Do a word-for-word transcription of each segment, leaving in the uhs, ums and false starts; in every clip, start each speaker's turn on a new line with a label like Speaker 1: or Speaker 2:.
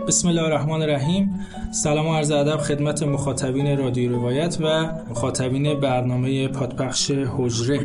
Speaker 1: بسم الله الرحمن الرحیم. سلام و عرض ادب خدمت مخاطبین رادیو روایت و مخاطبین برنامه پادپخش حجره.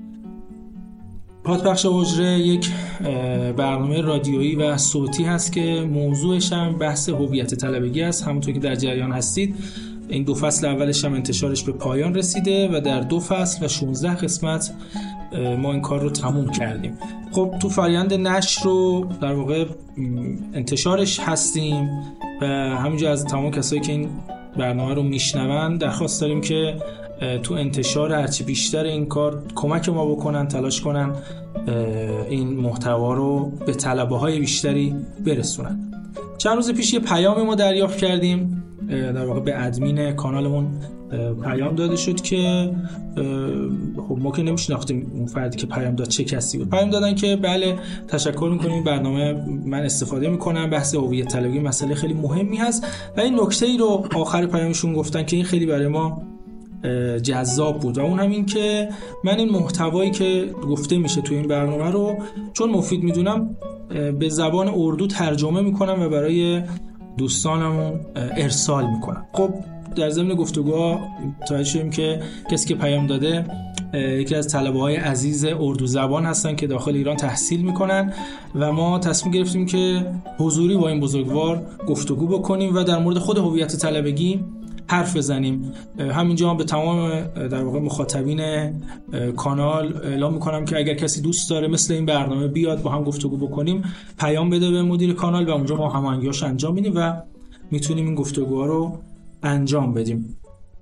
Speaker 1: پادپخش حجره یک برنامه رادیویی و صوتی هست که موضوعش هم بحث هویت طلبگی است. همونطور که در جریان هستید این دو فصل اولش هم انتشارش به پایان رسیده و در دو فصل و شانزده قسمت ما این کار رو تموم کردیم. خب تو فرآیند نشر رو در واقع انتشارش هستیم و همینجا از تمام کسایی که این برنامه رو میشنون درخواست داریم که تو انتشار هرچی بیشتر این کار کمک ما بکنن، تلاش کنن این محتوا رو به طلبه های بیشتری برسونن. چند روز پیش یه پیامی ما دریافت کردیم، در واقع به ادمین کانالمون پیام داده شد که خب ما که نمیشناختیم اون فردی که پیام داد چه کسی بود. پیام دادن که بله تشکر میکنیم این برنامه من استفاده میکنم، بحث هویت طلبگی مسئله خیلی مهمی هست و این نکته ای رو آخر پیامشون گفتن که این خیلی برای ما جذاب بود و اون همین که من این محتوایی که گفته میشه تو این برنامه رو چون مفید میدونم به زبان اردو ترجمه میکنم و برای دوستانمون ارسال میکنم. خب در ضمن گفتگوها متوجه شدیم که کسی که پیام داده یکی از طلبه‌های عزیز اردو زبان هستن که داخل ایران تحصیل میکنن و ما تصمیم گرفتیم که حضوری با این بزرگوار گفتگو بکنیم و در مورد خود هویت طلبگی حرف بزنیم. همینجا هم به تمام در واقع مخاطبین کانال اعلام میکنم که اگر کسی دوست داره مثل این برنامه بیاد با هم گفتگو بکنیم پیام بده به مدیر کانال و اونجا ما هماهنگی‌هاش انجام میدیم و میتونیم این گفتگوها رو انجام بدیم.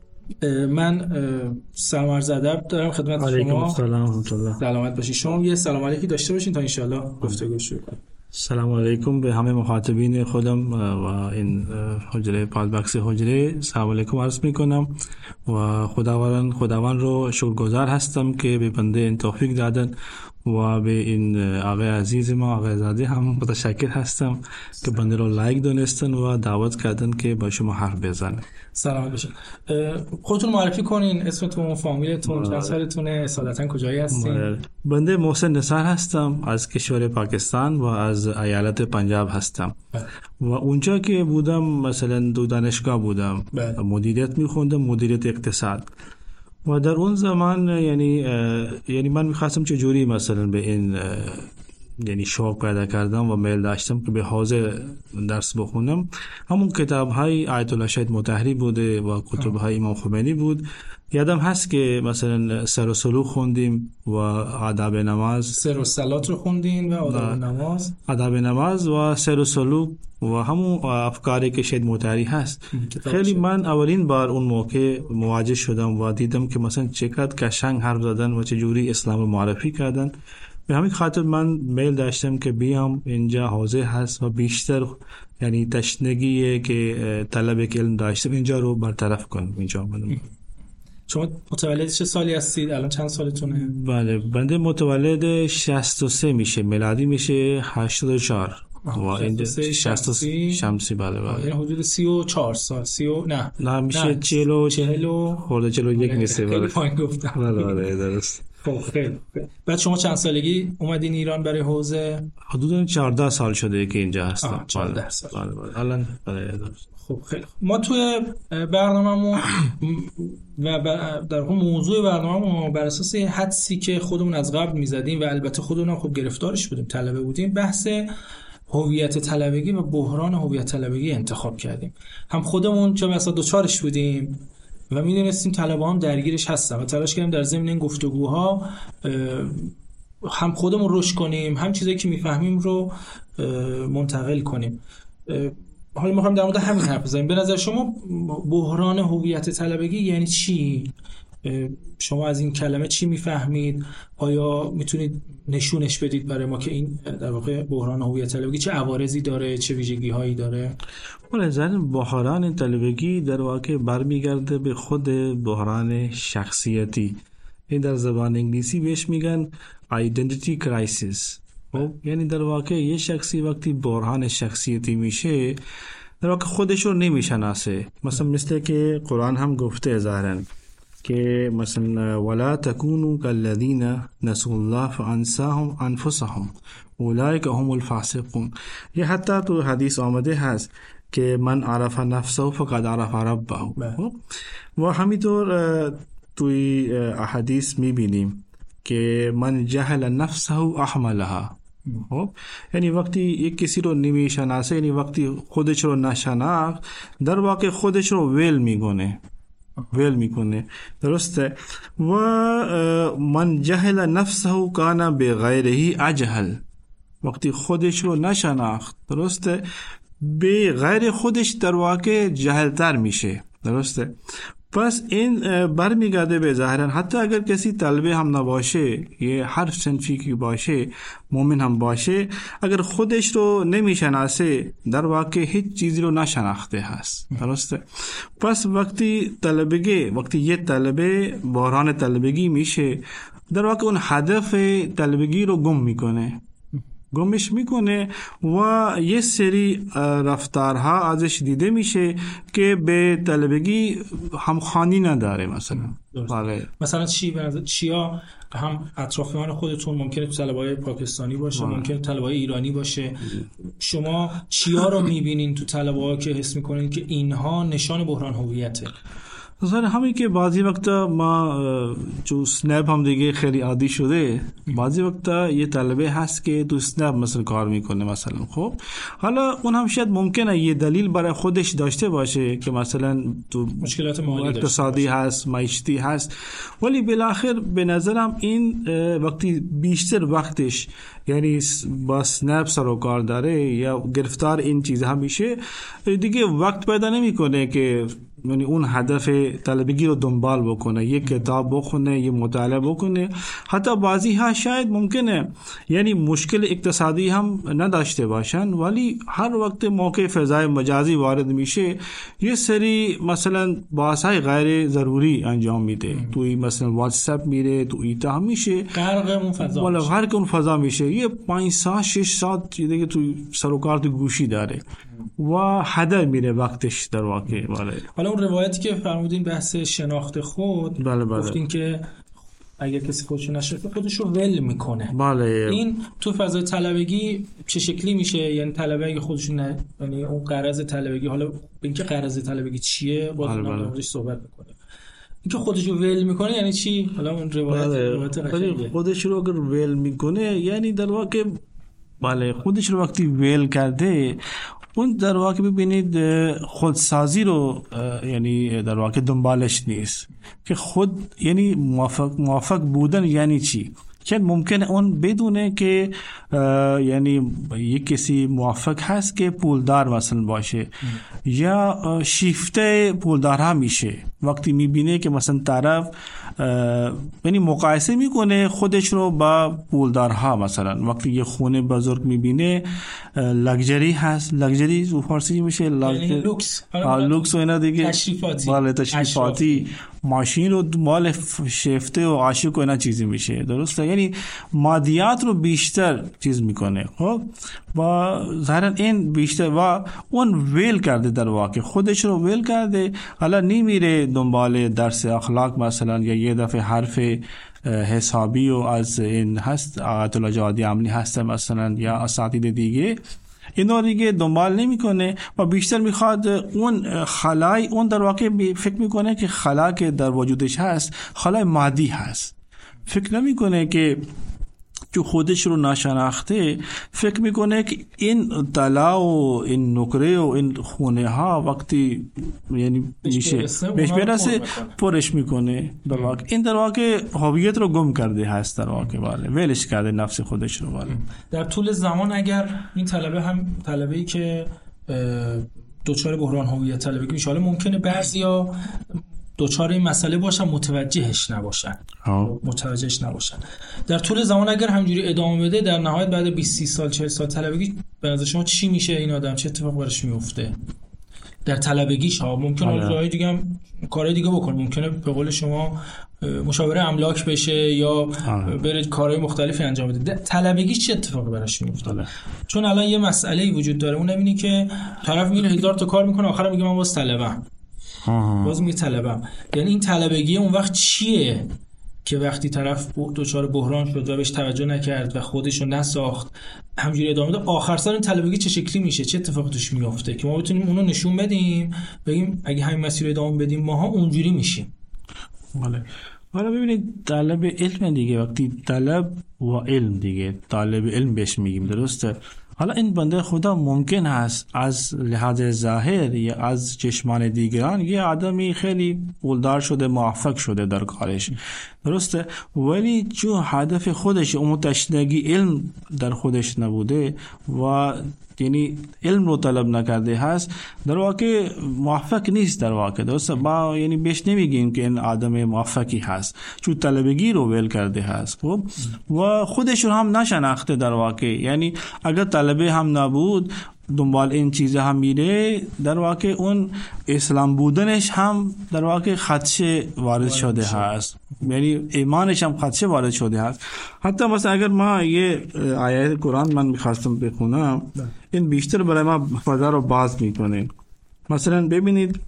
Speaker 1: من سلام عرض ادب دارم خدمت شما.
Speaker 2: علیکم السلام و رحمت الله.
Speaker 1: سلامت باشید. شما یه سلام علیکی داشته باشین تا ان شاء الله گفتگو شروع کنیم.
Speaker 2: سلام علیکم به همه مخاطبین خودم و این حجره پادبکس حجره سلام علیکم عرض میکنم و خداوند خداوند رو شکرگزار هستم که به بنده این توفیق دادن و به این آقای عزیز ما آقای زاده هم متشکر هستم که بنده رو لایک دونستن و دعوت کردن که با شما حرف بزنه.
Speaker 1: سلام باشین. خودتون معرفی کنین، اسمتون، فامیلتون، چند سالتونه، اصالتا کجایی هستین؟
Speaker 2: بنده محسن نثار هستم، از کشور پاکستان و از ایالت پنجاب هستم. و اونجا که بودم مثلا دو دانشگاه بودم، مدیریت میخوندم، مدیریت اقتصاد. و در اون زمان یعنی یعنی من میخواستم چجوری مثلا به این یعنی شوق پیدا کردم و میل داشتم که به حوزه درس بخونم. همون کتاب های آیت الله شهید مطهری بوده و کتب های امام خمینی بود. یادم هست که مثلا سر و سلوک خوندیم و آداب نماز،
Speaker 1: سر و صلات رو خوندین و آداب نماز،
Speaker 2: آداب نماز و سر و سلوک و همون افکاری که شهید مطهری هست. خیلی من اولین بار اون موقع مواجه شدم و دیدم که مثلا چقدر قشنگ حرف زدن و چجوری اسلام رو معرفی کردن. به همین خاطر من میل داشتم که بیام اینجا حوزه هست و بیشتر یعنی تشنگیه که طلب علم داشتم اینجا رو برطرف کنم. اینجا آمدم.
Speaker 1: شما متولد چه سالی هستید؟ الان چند سالتونه؟
Speaker 2: بله بنده متولد شصت و سه میشه، میلادی میشه هشتاد و چهار و اینجا شصت و سه شمسی. بله بله
Speaker 1: یعنی حدود سی و چهار سال. سی و نه
Speaker 2: نه میشه چهل و
Speaker 1: چهل و
Speaker 2: خورده چهل و یک میشه.
Speaker 1: خیلی پایین گفتم.
Speaker 2: بله بله درست.
Speaker 1: خب خیلی. بعد شما چند سالگی اومدین ایران برای حوزه؟
Speaker 2: حدود چهارده سال شده که اینجا هستم.
Speaker 1: چهارده سال.
Speaker 2: بله بله الان بله درست.
Speaker 1: خب خیلی خوب. ما توی برنامه‌مون و در واقع موضوع برنامه‌مون بر اساس حدسی که خودمون از قبل می‌زدیم و البته خودمون هم خب گرفتارش بودیم، طلبه بودیم، بحث هویت طلبگی و بحران هویت طلبگی انتخاب کردیم. هم خودمون چه بسا دوچارش بودیم و می‌دونستیم طلبه‌ها هم درگیرش هستن و تلاش کردیم در ضمن این گفتگوها هم خودمون رشد کنیم، هم چیزایی که می‌فهمیم رو منتقل کنیم. حالا می‌خوام در مورد همین حرف بزنیم. به نظر شما بحران هویت طلبگی یعنی چی؟ شما از این کلمه چی میفهمید؟ آیا میتونید نشونش بدید برای ما که این در واقع بحران هویت طلبگی چه عوارضی داره، چه ویژگی‌هایی داره؟
Speaker 2: بنظرم بحران طلبگی در واقع برمیگرده به خود بحران شخصیتی. این در زبان انگلیسی بهش میگن identity crisis. خب یعنی در واقع یه شخصی وقتی بحران شخصیتی میشه در واقع خودش رو نمیشناسه. مثلا مثل که قرآن هم گفته ظاهراً که مثلا ولا تکونوا کالذین نسوا الله فانساهم انفسهم اولئک هم الفاسقون. یه حتی تو حدیث آمده هست که من عرف نفسه فقد عرف ربه. و همینطور توی احادیث میبینیم که من جهل نفسه احملها. خب یعنی وقتی یک کسی رو نمیشناسه، یعنی وقتی خودش رو نشناخت، در واقع خودش رو ویل میکنه ویل میکنه درسته. و من جهل نفسه کان بغیره اجهل، وقتی خودش رو نشناخت درسته به غیر خودش در واقع جهلتر میشه درسته. پس این برمیگرده به ظاهرا حتی اگر کسی طلبه هم نباشه، یه هر صنفی که باشه، مومن هم باشه، اگر خودش رو نمیشناسه در واقع هیچ چیزی رو نشناخته هست درسته. پس وقتی طلبگی وقتی یه طلبه بحران طلبگی میشه، در واقع اون هدف طلبگی رو گم میکنه گمش میکنه و یه سری رفتارها ازش دیده میشه که به طلبگی همخوانی نداره. مثلا
Speaker 1: بله مثلا چی به چیا هم اطرافیان خودتون ممکنه تو طلبه‌های پاکستانی باشه، بله. ممکنه طلبه‌های ایرانی باشه، شما چیا رو میبینین تو طلبه‌ها که حس میکنین که اینها نشان بحران هویته؟
Speaker 2: مثلا همین که بعضی وقتا ما جو سنپ هم دیگه خیلی عادی شده، بعضی وقتا یه طلبه هست که تو سنپ مثلا کار میکنه مثلا. خب حالا اون هم شاید ممکنه یه دلیل برای خودش داشته باشه که مثلا تو
Speaker 1: مشکلات مالی
Speaker 2: اقتصادی هست، معیشتی هست، ولی بالاخره به نظرم این وقتی بیشتر وقتش یعنی با سنپ سر و کار داره یا گرفتار این چیزها میشه، دیگه وقت پیدا نمیکنه که یعنی اون هدف طلبگی رو دنبال بکنه، یک کتاب بخونه، یک مطالعه بکنه. حتی بعضی ها شاید ممکنه یعنی مشکل اقتصادی هم نداشته باشن، ولی هر وقت موقع فضای مجازی وارد میشه یه سری مثلا بحث‌های غیر ضروری انجام میده، توی مثلا واتس اپ میره، تو ایتا هم میشه
Speaker 1: غرق اون فضا،
Speaker 2: ولی هر که اون فضا میشه یه پنج ساعت شش ساعت دیگه توی سر و کار تو گوشی داره و هدر میره وقتش در واقع. بله
Speaker 1: حالا اون روایتی که فرمودین بحث شناخت خود،
Speaker 2: بله بله.
Speaker 1: گفتین که اگر کسی خودشو نشناخته خودش رو ول میکنه.
Speaker 2: بله.
Speaker 1: این تو فضای طلبگی چه شکلی میشه؟ یعنی طلبه اگه خودشون نه، یعنی اون غرض طلبگی، حالا اینکه غرض طلبگی چیه باز
Speaker 2: بله
Speaker 1: بله.
Speaker 2: بله.
Speaker 1: موردش صحبت میکنه. اینکه خودشو ول میکنه یعنی چی؟ حالا اون روایت
Speaker 2: بله.
Speaker 1: روایت قشنگه.
Speaker 2: خودش رو اگر ول میکنه یعنی در واقع بله خودش رو وقتی ول کرده اون در واقع ببینید خودسازی رو یعنی در واقع دنبالش نیست که خود یعنی موافق موافق بودن یعنی چی. چون ممکنه اون بدونه که یعنی یک کسی موافق هست که پولدار مثلا باشه یا شیفته پولدارها میشه، وقتی میبینه که مثلا طرف یعنی مقایسه میکنه خودش رو با پولدارها، مثلا وقتی یه خونه بزرگ میبینه لگژری هست، لگژری تو فارسی میشه
Speaker 1: یعنی لوکس،
Speaker 2: لوکس و اینا دیگه
Speaker 1: تشریفاتی،
Speaker 2: بله تشریفاتی، ماشین رو مال شیفته و عاشق و اینا چیزی میشه درسته، یعنی مادیات رو بیشتر چیز میکنه. خب و ظاهرا این بیشتر و اون ویل کرده در واقع خودش رو ویل کرده، حالا نمیره دنبال درس اخلاق مثلا یا یه دفعه حرف حسابی و از این هست آیت الله جوادی عملی هست مثلا یا اساتید دیگه، اینا دیگه دنبال نمیکنه و بیشتر میخواد اون خلای اون در واقع فکر میکنه که خلا که در وجودش هست خلای مادی هست، فکر نمیکنه که جو خودش رو نشناخته فکر میکنه که این طلا و این نکره و این خونه ها وقتی یعنی میشه بهش برسه پرش میکنه در واقع. این در واقع هویت رو گم کرده هست در واقع، بله ولش کرده نفس خودش رو. بله
Speaker 1: در طول زمان اگر این طلبه هم طلبه‌ای که دوچار بحران هویت طلبگی میشه، حالا ممکنه بعضیا دوچار این مسئله باشن متوجهش نباشن آه. متوجهش نباشن در طول زمان اگر همجوری ادامه بده، در نهایت بعد بیست سال چهل سال طلبگی به نظر شما چی میشه؟ این آدم چه اتفاق براش میفته در طلبگیش؟ ها ممکنه راهی دیگه هم کارهای دیگه بکنه، ممکنه به قول شما مشاوره املاک بشه یا بره کارهای مختلفی انجام بده. طلبگیش چه اتفاقی براش میفته؟ چون الان یه مسئله‌ای وجود داره، اونم اینه که طرف میره هزار تا کار میکنه، آخرام میگه من واسه طلبم. باز میگه طلبم. یعنی این طلبگی اون وقت چیه که وقتی طرف دچار بحران شد و بهش توجه نکرد و خودشو نساخت همجوری ادامه داد، آخر سر این طلبگی چه شکلی میشه، چه اتفاقی توش میفته که ما بتونیم اونو نشون بدیم، بگیم اگه همین مسیر رو ادامه بدیم ماها اونجوری میشیم.
Speaker 2: بله. حالا ببینید طلب علم دیگه، وقتی طلب و علم دیگه، طالب علم بهش میگیم، درسته؟ حالا این بنده خدا ممکن هست از لحاظ ظاهر یا از چشمان دیگران یه آدمی خیلی پولدار شده، موفق شده در کارش، درسته؟ ولی چون هدف خودش اون تشنگی علم در خودش نبوده و یعنی علم رو طلب نکرده هست، در واقع موفق نیست. در واقع درسته، با یعنی بیش نمیگیم که این آدم موفقی هست چون طلبگی رو ول کرده هست، خب و خودش رو هم نشناخته در واقع. یعنی اگر طلبه هم نبود دنبال این چیزا هم میره، در واقع اون اسلام بودنش هم در واقع خدشه وارد شده هست، یعنی ایمانش هم خدشه وارد شده هست. حتی مثلا اگر ما یه آیه قرآن من میخواستم بخونم، این بیشتر برای ما فضا رو باز میکنه. مثلا ببینید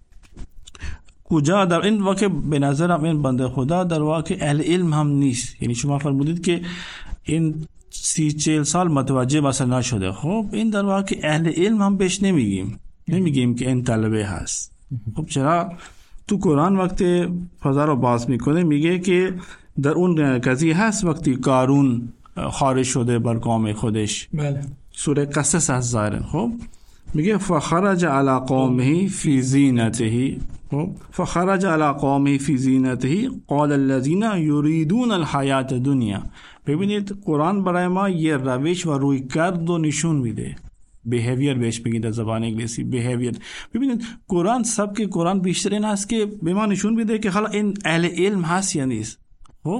Speaker 2: کجا در این واقع به نظرم این بنده خدا در واقع اهل علم هم نیست. یعنی شما فرمودید که این سی چهل سال متوجه مثلا نشده، خب این در واقع اهل علم هم بهش نمیگیم، نمیگیم که این طلبه هست. خب چرا؟ تو قرآن وقت فضا رو باز میکنه میگه که در اون قضیه هست وقتی قارون خارج شده بر قوم خودش.
Speaker 1: بله.
Speaker 2: سوره قصص از ظاهر. خب میگه فخرج علی قومه فی زینته، خب فخرج علی قومه فی زینته قال الذین یریدون الحیات الدنیا. ببینید قرآن برای ما یه روش و روی کرد و نشون میده. بیهیویر بهش بگید در زبان انگلیسی، بیهیویر. ببینید قرآن سبک قرآن بیشتر این هست که به ما نشون میده که حالا این اهل علم هست یا نیست. خب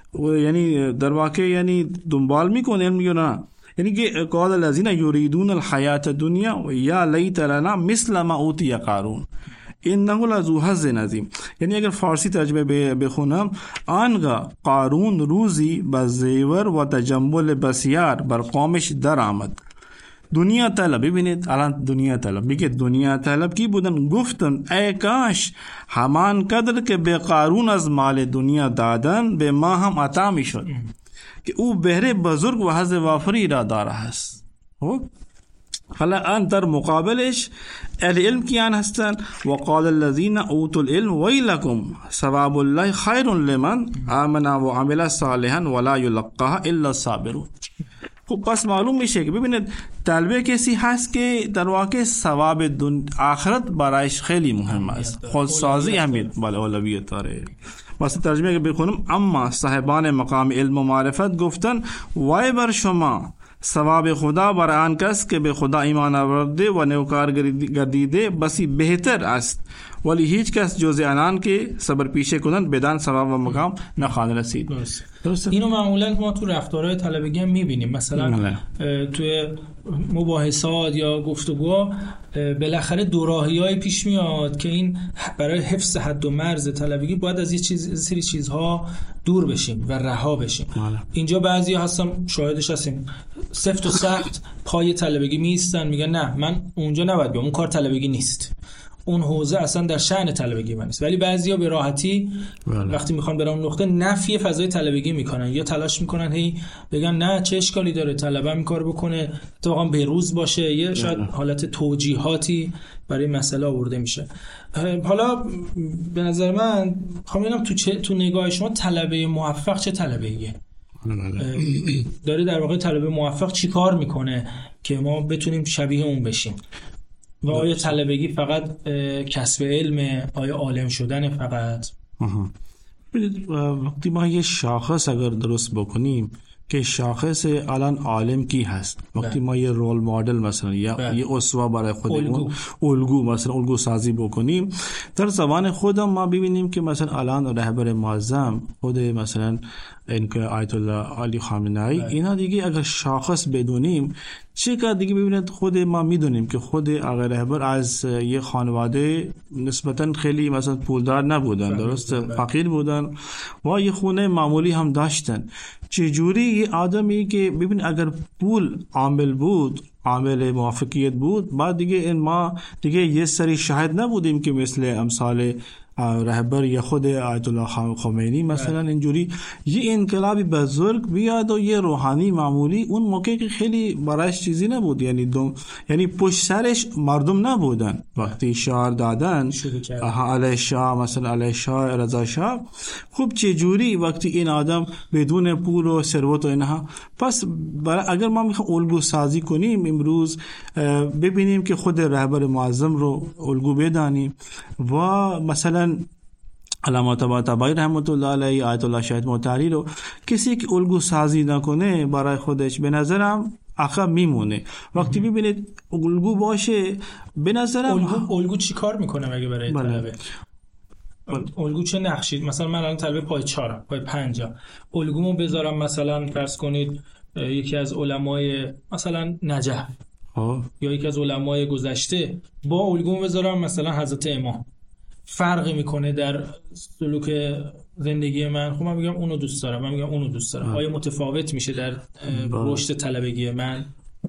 Speaker 2: یعنی در واقع یعنی دنبال میکنه علم یا نه. یعنی که قال الذین یریدون الحیات الدنیا یا لیت لنا مثل ما اوتی قارون انه لذو حظ عظیم. یعنی اگر فارسی ترجمه بخونم، آنگاه قارون روزی با زیور و تجمل بسیار بر قومش در آمد. دنیا طلب. ببینید الان دنیا طلب میگه، دنیا طلب کی بودن؟ گفتن ای کاش همان قدر که به قارون از مال دنیا دادن به ما هم عطا میشد که او بهره بزرگ و حظ وافری را داره است. خب حالا ان در مقابلش اهل علم کیان هستن؟ وقال الذين اوتوا العلم ويلكم ثواب الله خير لمن آمن وعمل صالحا ولا يلقاها الا الصابرون. خب پس معلوم میشه که ببینید طلبه کسی هست که در واقع ثواب آخرت برایش خیلی مهم است، خودسازی اهمیت بالا اولویت داره. واسه ترجمه اگه بخونم، اما صاحبان مقام علم و معرفت گفتن وای بر شما، ثواب خدا بر آن کس که به خدا ایمان آورده و نیکوکار گردیده بسی بهتر است، ولی هیچ کس جز آنان که صبر پیشه کنند بدان ثواب و مقام نخواهند رسید.
Speaker 1: درست. درست. اینو معمولا ما تو رفتارهای طلبگی هم می‌بینیم. مثلا توی مباحثات یا گفتگوها بالاخره دوراهی‌های پیش میاد که این برای حفظ حد و مرز طلبگی باید از یه چیز سری چیزها دور بشیم و رها بشیم. مالا. اینجا بعضی هستم شاهدش هستیم سفت و سخت پای طلبگی میستن، میگن نه من اونجا نباید بیام، اون کار طلبگی نیست، اون حوزه اصلا در شأن طلبگی من نیست. ولی بعضیا به راحتی بله. وقتی میخوان برن اون نقطه نفی فضای طلبگی میکنن یا تلاش میکنن هی بگن نه چه اشکالی داره طلبه این کارو بکنه، اتفاقا بهروز باشه، یه شاید حالت توجیهاتی برای مسئله آورده میشه. حالا به نظر من خواهم ببینم تو چه تو نگاه شما طلبه موفق چه طلبه‌ایه؟ داره در واقع طلبه موفق چی کار میکنه که ما بتونیم شبیه اون بشیم؟ و آیا طلبگی فقط کسب علم؟ آیا عالم شدن فقط؟
Speaker 2: ببینید وقتی ما یه شاخص اگر درست بکنیم که شاخص الان عالم کی هست، وقتی ما یه رول مدل مثلا یا بله. یه اسوه برای خودمون الگو مثلا الگو سازی بکنیم در زبان خودم، ما ببینیم که مثلا الان رهبر معظم خود مثلا اینکه آیت الله علی خامنه‌ای، اینا دیگه اگر شاخص بدونیم چقدر دیگه ببینید خود ما میدونیم که خود آقا رهبر از یه خانواده نسبتا خیلی مثلا پولدار نبودن، درست فقیر بودن و یه خونه معمولی هم داشتن. چجوری یه آدمی که ببین اگر پول عامل بود، عامل موافقیت بود، بعد دیگه این ما دیگه یه سری شاهد نبودیم که مثل امثال رهبر یا خود آیت الله خمینی مثلا اینجوری یه انقلابی بزرگ بیاد و یه روحانی معمولی اون موقع که خیلی برایش چیزی نبود، یعنی دوم یعنی پشت سرش مردم نبودن. وقتی شعار دادن علیه شاه مثلا علیه شاه رضا شاه، خب چه جوری وقتی این آدم بدون پول و ثروت و اینها، پس اگر ما میخوام الگو سازی کنیم امروز ببینیم که خود رهبر معظم رو الگو بدانیم و مثلا علامه طباطبایی رحمت الله علیه، آیت الله شهید مطهری رو کسی که الگو سازی نکنه برای خودش به نظرم عقب میمونه. وقتی ببینید الگو باشه به نظرم
Speaker 1: الگو الگو چی کار میکنه مگه برای طلبه؟ الگو چه نقشی؟ مثلا من الان طلبه پای چهارم، پای پنجم، الگومو بذارم مثلا فرض کنید یکی از علمای مثلا نجف آه. یا یکی از علمای گذشته، با الگومو بذارم مثلا حضرت امام، فرقی میکنه در سلوک زندگی من؟ خب من میگم اونو دوست دارم، من میگم اونو دوست دارم. آیا متفاوت میشه در رشد طلبگی من؟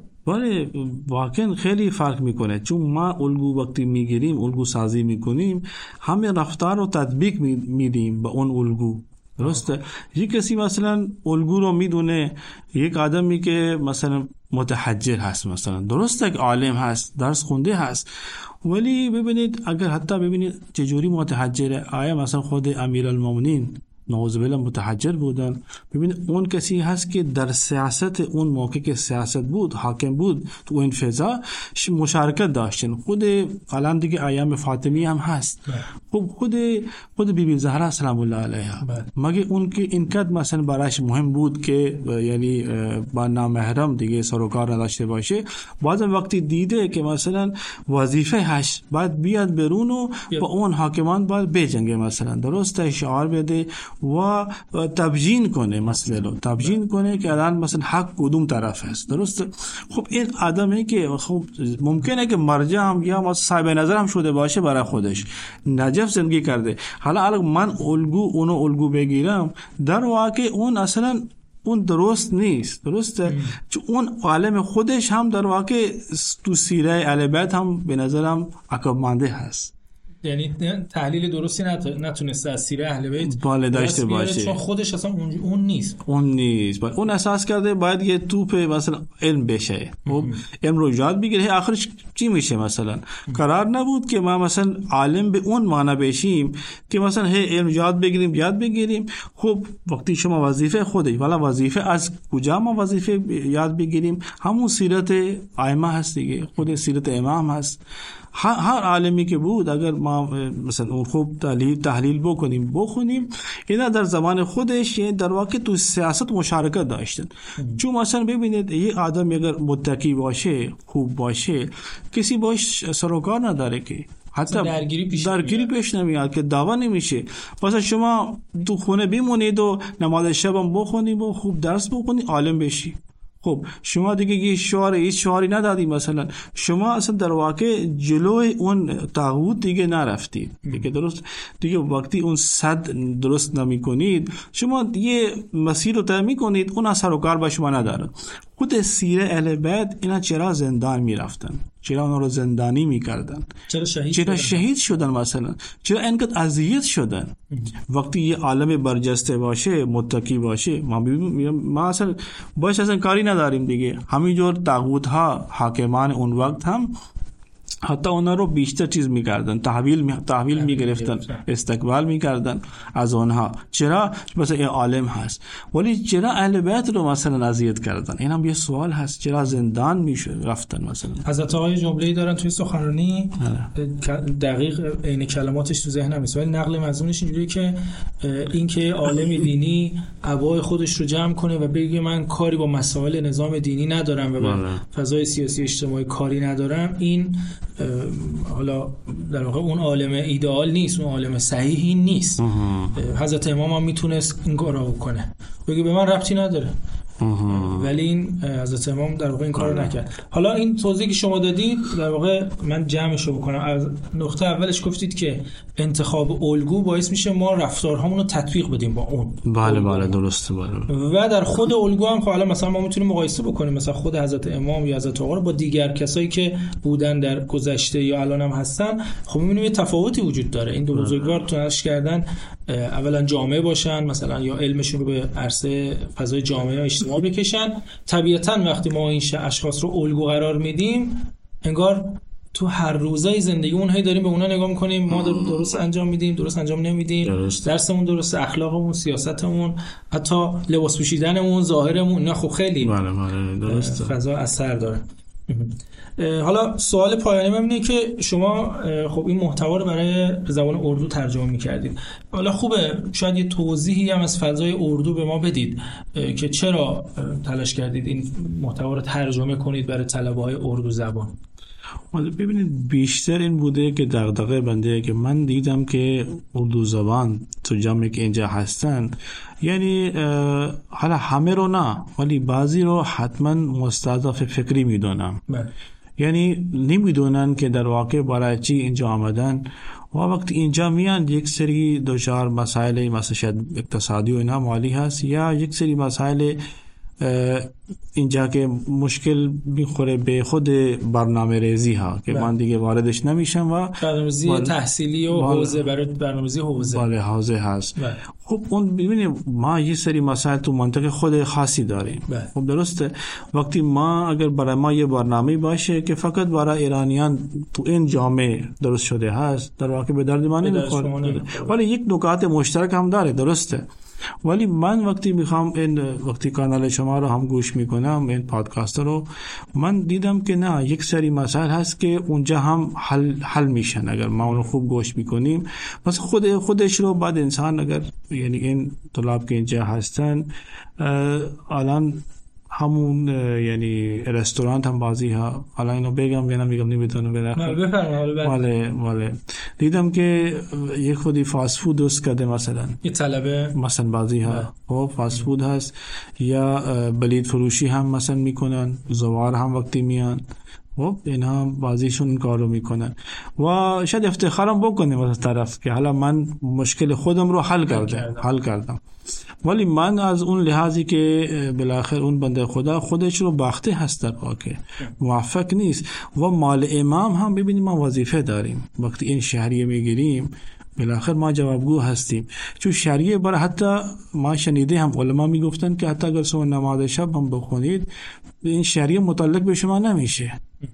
Speaker 2: بله واقعا خیلی فرق میکنه، چون ما الگو وقتی میگیریم، الگو سازی میکنیم، همه رفتار رو تطبیق میدیم به اون الگو. درسته؟ یک کسی مثلا الگو رو میدونه، یک آدمی که مثلا متحجر هست مثلا، درسته که عالم هست، درس خونده هست، ولی ببینید اگر حتی ببینید چجوری متحجره، آیا مثلا خود امیرالمومنین نعوذ بالله متحجر بودن؟ ببینید اون کسی هست که در سیاست اون موقع که سیاست بود، حاکم بود تو این فضا مشارکت داشتن. خود الان دیگه ایام فاطمی هم هست، خب خود خود بی بی زهرا سلام الله علیها، مگه اون که اینقدر مثلا براش مهم بود که یعنی با نامحرم دیگه سروکار نداشته باشه، بعضی وقتی دیده که مثلا وظیفه هش باید بیاد برون و با اون حاکمان باید بجنگه مثلا، درسته، شعار بده و تبیین کنه، مسئله رو تبیین کنه که الان مثلا حق کدوم طرف است، درسته. خب این آدمی که خب ممکنه که مرجع هم یا صاحب نظر هم شده باشه برای خودش، نجف زندگی کرده، حالا اگه من الگو اونو الگو بگیرم، در واقع اون اصلا اون درست نیست، درسته، چون اون عالم خودش هم در واقع تو سیره اهل بیت هم به نظرم عقب مانده هست،
Speaker 1: یعنی تحلیل درستی نتونسته از سیره اهل بیت
Speaker 2: بالا داشته باشه،
Speaker 1: چون خودش اصلا اون اون نیست
Speaker 2: اون نیست باید. اون اساس کرده باید یه توپ مثلا علم بشه، خب علم رو یاد بگیره، آخرش چی میشه؟ مثلا قرار نبود که ما مثلا عالم به اون معنی بشیم که مثلا هی علم یاد بگیریم یاد بگیریم. خب وقتی شما وظیفه خودت، والا وظیفه از کجا ما وظیفه یاد بگیریم؟ همون سیرت ائمه هست دیگه، خود سیرت امام هست. هر عالمی که بود اگر ما مثلا اون خوب تحلیل تحلیل بکنیم بخونیم، اینا در زمان خودش در واقع تو سیاست مشارکت داشتن. چون مثلا ببینید یه آدم اگر متقی باشه، خوب باشه، کسی باش سروکار نداره که حتی
Speaker 1: درگیری پیش
Speaker 2: درگیری پیش نمیاد که دعوا نمیشه. مثلا شما تو خونه بمونید و نماز شب هم بخونید و خوب درس بخونید، عالم بشی. خب شما دیگه یه شعار هیچ شعاری ندادی، مثلا شما اصلا در واقع جلوی اون طاغوت دیگه نرفتید دیگه، درست دیگه. وقتی اون صد درست نمی کنید، شما یه مسیر رو طی می کنید، اون اثر و کار به شما نداره. خود سیره اهل بیت اینا چرا زندان می رفتن؟ چرا اونا رو زندانی می کردن؟
Speaker 1: چرا شهید
Speaker 2: چرا
Speaker 1: شدن؟
Speaker 2: شهید شدن مثلا؟ چرا اینقدر اذیت شدن؟ وقتی یه عالم برجسته باشه، متقی باشه، ما ما اصلا باش اصلا کاری نداریم دیگه. همینجور طاغوت ها، حاکمان اون وقت هم حتی اونا رو بیشتر چیز میکردن، تحویل می... تحویل میگرفتن، استقبال میکردن از اونها. چرا؟ مثلا این عالم هست، ولی چرا اهل بیت رو مثلا اذیت کردن؟ این هم یه سوال هست. چرا زندان میشه رفتن مثلا؟
Speaker 1: حضرت آقای جمله‌ای دارن توی سخنرانی، دقیق عین کلماتش تو ذهنم نیست ولی نقل مضمونش اینجوریه که این که عالم دینی عبای خودش رو جمع کنه و بگه من کاری با مسائل نظام دینی ندارم و با فضای سیاسی اجتماعی کاری ندارم، این حالا در واقع اون عالم ایدئال نیست، اون عالم صحیحی نیست. حضرت امام هم میتونست این کارو بکنه، بگه به من ربطی نداره، ولی این حضرت امام در واقع این کارو نکرد. حالا این توضیحی که شما دادید در واقع من جمعش رو بکنم. از نقطه اولش گفتید که انتخاب الگو باعث میشه ما رفتارهامون رو تطبیق بدیم با اون.
Speaker 2: بله بله درسته. بله.
Speaker 1: و در خود الگو هم حالا مثلا ما میتونیم مقایسه بکنیم، مثلا خود حضرت امام یا حضرت آقا رو با دیگر کسایی که بودن در گذشته یا الان هم هستن، خب میبینیم یه تفاوتی وجود داره. این دو بزرگوار تلاش کردن اولا جامعه باشن، مثلا یا علمشون رو به عرصه فضای جامعه و اجتماع بکشن. طبیعتاً وقتی ما این اشخاص رو الگو قرار میدیم، انگار تو هر روزای زندگیمون هی داریم به اونا نگاه میکنیم، ما درست انجام میدیم، درست انجام نمیدیم، درست. درسمون درست، اخلاقمون، سیاستمون، حتی لباس پوشیدنمون، ظاهرمون، نه خب خیلی
Speaker 2: بله بله درست
Speaker 1: فضا اثر داره. حالا سوال پایانی من اینه که شما خب این محتوا رو برای زبان اردو ترجمه می‌کردید. حالا خوبه شاید یه توضیحی هم از فضای اردو به ما بدید که چرا تلاش کردید این محتوا رو ترجمه کنید برای طلبه‌های اردو زبان.
Speaker 2: ببینید بیشتر این بوده که دغدغه بنده که من دیدم که اردو زبان تو جمعی که اینجا هستن، یعنی حالا همه رو نه ولی بعضی رو حتما مستضعف فکری میدونم. یعنی نمیدونن که در واقع برای چی اینجا آمدن و وقتی اینجا میان یک سری دچار مسائل مثلا شاید اقتصادی و اینا مالی هست یا یک سری مسائل اینجا که مشکل میخوره به خود برنامه ریزی ها که من دیگه واردش نمیشم و
Speaker 1: برنامه‌ریزی بال... تحصیلی و حوزه برای برنامه‌ریزی حوزه
Speaker 2: بله حوزه هست بله. خب اون ببینید ما یه سری مسائل تو منطقه خود خاصی داریم بله. خب درسته وقتی ما اگر برای ما یه برنامه باشه که فقط برای ایرانیان تو این جامعه درست شده هست، در واقع به درد ما نمیخوره، ولی یک نکات مشترک هم داره درسته. ولی من وقتی میخوام این وقتی کانال شما رو هم گوش میکنم این پادکست رو، من دیدم که نه یک سری مسائل هست که اونجا هم حل حل میشن اگر ما اون رو خوب گوش میکنیم. پس خود خودش رو بعد انسان اگر یعنی این طلاب که اینجا هستن الان همون یعنی رستوران هم بازی ها حالا اینو بگم یا نمیگم نمیتونم برم
Speaker 1: بفرمایید.
Speaker 2: بله بله دیدم که یک خودی فاست فود درست کرده، مثلا
Speaker 1: یه طلبه
Speaker 2: مثلا بازی ها خب فاست فود هست یا بلید فروشی هم مثلا میکنن، زوار هم وقتی میان خب اینا بازیشون این کارو میکنن و شاید افتخارم بکنیم از طرف که حالا من مشکل خودم رو حل کردم حل کردم ولی من از اون لحاظی که بالاخره اون بنده خدا خودش رو باخته هست در واقع موفق نیست و مال امام هم ببینیم ما وظیفه داریم وقتی این شهریه میگیریم بالاخره ما جوابگو هستیم، چون شریعه برای حتی ما شنیده هم علما میگفتن که حتی اگر شما نماز شب هم بخونید این شریعه متعلق به شما نمیشه،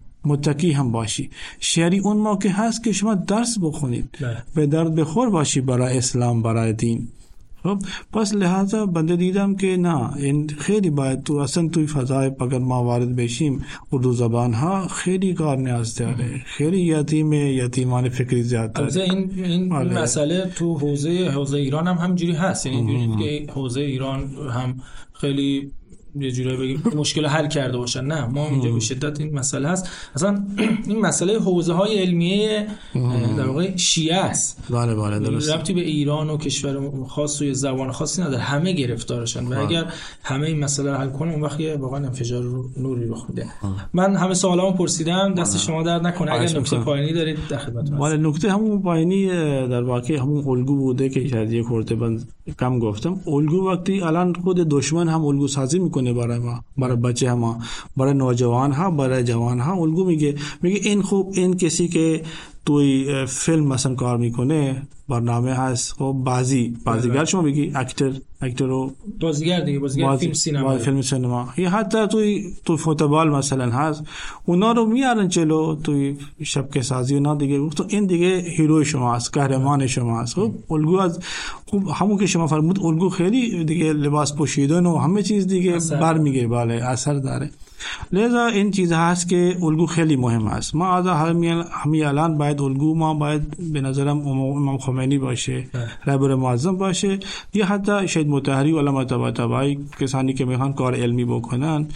Speaker 2: متکی هم باشی. شریع اون موقع هست که شما درس بخونید به درد بخور باشی برای اسلام برای دین. خب پس لحاظا بنده دیدم که نه این خیلی باید تو اصلا توی فضای اگر ما وارد بشیم اردو زبان ها خیلی کار نیاز داره، خیلی یتیم یتیمان فکری زیاد داره.
Speaker 1: این این مسئله تو حوزه حوزه ایران هم همینجوری هست، یعنی اینجوری که حوزه ایران هم خیلی یه جوری بگیم مشکل حل کرده باشن، نه ما اینجا به شدت این مسئله هست. اصلا این مسئله حوزه های علمیه در واقع شیعه است.
Speaker 2: بله بله درسته.
Speaker 1: ربطی به ایران و کشور خاص و زبان خاصی نداره، همه گرفتارشن و اگر همه این مسئله رو حل کنیم اون وقت واقعا انفجار نوری رخ میده. من همه سوالامو پرسیدم، دست شما درد نکنه. اگر نکته پایانی دارید در خدمتتون هستم.
Speaker 2: ولی نکته همون پایانی در واقع همون الگو بوده که شاید یک خورده بند کم گفتم. الگو وقتی الان خود دشمن هم الگو سازی میکنه برای ما، برای بچه ما، برای نوجوان ها، برای جوان ها الگو میگه میگه این خوب این کسی که توی فیلم مثلا کار میکنه برنامه هست خب بازی بازیگر شما میگی اکتر اکتر رو
Speaker 1: بازیگر دیگه بازیگر بازی فیلم سینما
Speaker 2: فیلم سینما یا حتی توی تو فوتبال مثلا هست اونا رو میارن جلو توی شبکه سازی اونا دیگه تو این دیگه هیرو شما است، قهرمان شما است. خب الگو از خوب همون که شما فرمود الگو خیلی دیگه لباس پوشیدن و همه چیز دیگه برمیگیره، بله اثر داره. لذا این چیز هست که الگو خیلی مهم است. ما از همین الان باید الگو ما باید به نظرم امام خمینی باشه، رهبر معظم باشه یا حتی شهید مطهری علما طباطبایی کسانی که میخوان کار علمی بکنن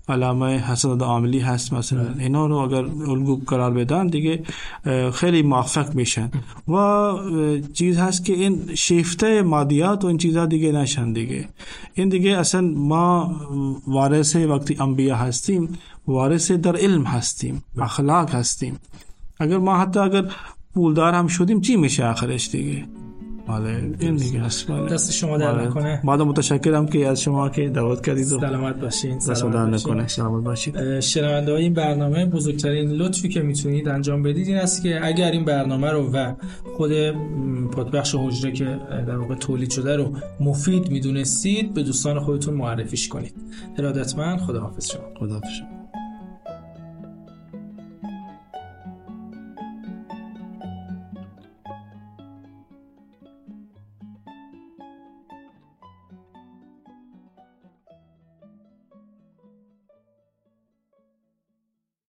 Speaker 2: علامه حسد عاملی هست مثلا، اینا رو اگر الگو قرار بدن دیگه خیلی موفق میشن. و چیز هست که این شیفته مادیات و این چیزا دیگه نشن دیگه. این دیگه اصلا ما وارث وقتی انبیا هستیم، وارث در علم هستیم، اخلاق هستیم. اگر ما حتی اگر پولدار هم شدیم چی میشه آخرش دیگه؟ بله این دیگه هست.
Speaker 1: دست شما در نکنه.
Speaker 2: بعد متشکرم که از شما که دعوت کردید.
Speaker 1: سلامت باشین.
Speaker 2: سلامت نکنه. سلامت باشید.
Speaker 1: شنونده های این برنامه، بزرگترین لطفی که میتونید انجام بدید این است که اگر این برنامه رو و خود پادبخش حجره که در واقع تولید شده رو مفید میدونستید، به دوستان خودتون معرفیش کنید. ارادتمند. خداحافظ شما.
Speaker 2: خداحافظ شما.